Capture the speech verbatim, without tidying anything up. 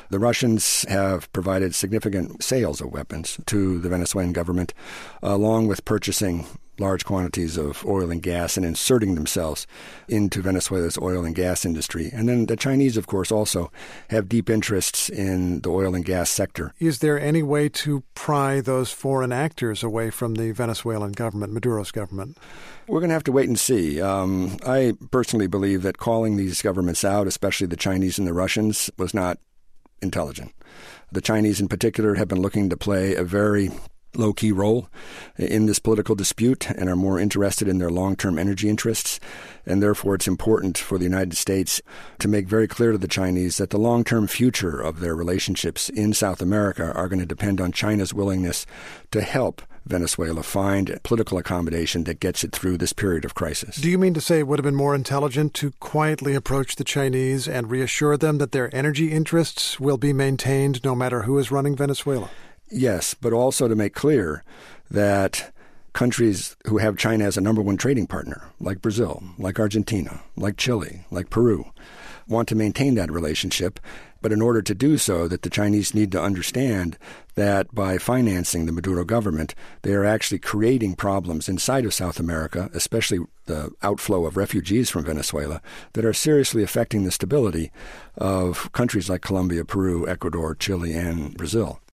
The Russians have provided significant sales of weapons to the Venezuelan government, along with purchasing large quantities of oil and gas and inserting themselves into Venezuela's oil and gas industry. And then the Chinese, of course, also have deep interests in the oil and gas sector. Is there any way to pry those foreign actors away from the Venezuelan government, Maduro's government? We're going to have to wait and see. Um, I personally believe that calling these governments out, especially the Chinese and the Russians, was not intelligent. The Chinese in particular have been looking to play a very low-key role in this political dispute and are more interested in their long-term energy interests. And therefore, it's important for the United States to make very clear to the Chinese that the long-term future of their relationships in South America are going to depend on China's willingness to help Venezuela find political accommodation that gets it through this period of crisis. Do you mean to say it would have been more intelligent to quietly approach the Chinese and reassure them that their energy interests will be maintained no matter who is running Venezuela? Yes, but also to make clear that countries who have China as a number one trading partner, like Brazil, like Argentina, like Chile, like Peru, want to maintain that relationship. But in order to do so, that the Chinese need to understand that by financing the Maduro government, they are actually creating problems inside of South America, especially the outflow of refugees from Venezuela, that are seriously affecting the stability of countries like Colombia, Peru, Ecuador, Chile, and Brazil.